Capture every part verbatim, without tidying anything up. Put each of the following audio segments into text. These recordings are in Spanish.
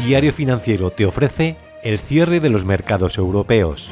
Diario Financiero te ofrece el cierre de los mercados europeos.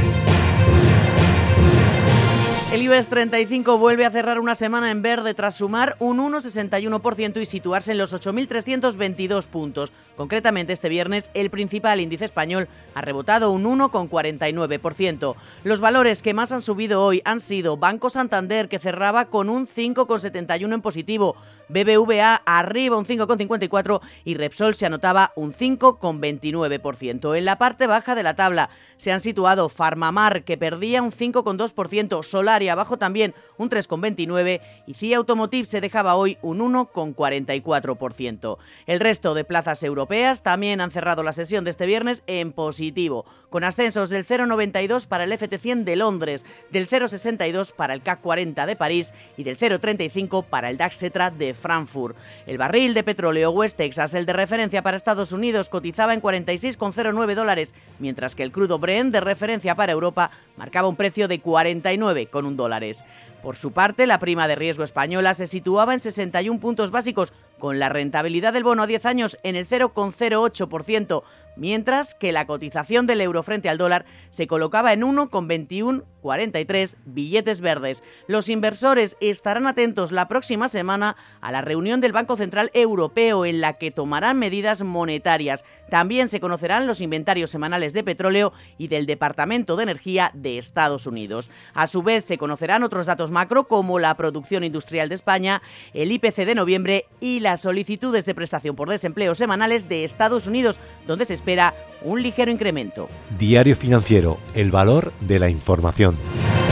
El IBEX treinta y cinco vuelve a cerrar una semana en verde tras sumar un uno coma sesenta y uno por ciento y situarse en los ocho mil trescientos veintidós puntos. Concretamente, este viernes, el principal índice español ha rebotado un uno coma cuarenta y nueve por ciento. Los valores que más han subido hoy han sido Banco Santander, que cerraba con un cinco coma setenta y uno en positivo, B B V A arriba un cinco coma cincuenta y cuatro y Repsol se anotaba un cinco coma veintinueve por ciento. En la parte baja de la tabla se han situado Farmamar, que perdía un cinco coma dos por ciento, Solaria abajo también un tres coma veintinueve por ciento y C I A Automotive se dejaba hoy un uno coma cuarenta y cuatro por ciento. El resto de plazas europeas también han cerrado la sesión de este viernes en positivo, con ascensos del cero coma noventa y dos para el F T cien de Londres, del cero coma sesenta y dos para el C A C cuarenta de París y del cero coma treinta y cinco para el DAX Setra de Frankfurt. El barril de petróleo West Texas, el de referencia para Estados Unidos, cotizaba en cuarenta y seis coma cero nueve dólares, mientras que el crudo Brent de referencia para Europa marcaba un precio de cuarenta y nueve coma uno dólares. Por su parte, la prima de riesgo española se situaba en sesenta y uno puntos básicos, con la rentabilidad del bono a diez años en el cero coma cero ocho por ciento, mientras que la cotización del euro frente al dólar se colocaba en uno coma veintiuno cuarenta y tres billetes verdes. Los inversores estarán atentos la próxima semana a la reunión del Banco Central Europeo, en la que tomarán medidas monetarias. También se conocerán los inventarios semanales de petróleo y del Departamento de Energía de Estados Unidos. A su vez, se conocerán otros datos macro como la producción industrial de España, el I P C de noviembre y las solicitudes de prestación por desempleo semanales de Estados Unidos, donde se espera un ligero incremento. Diario Financiero, el valor de la información.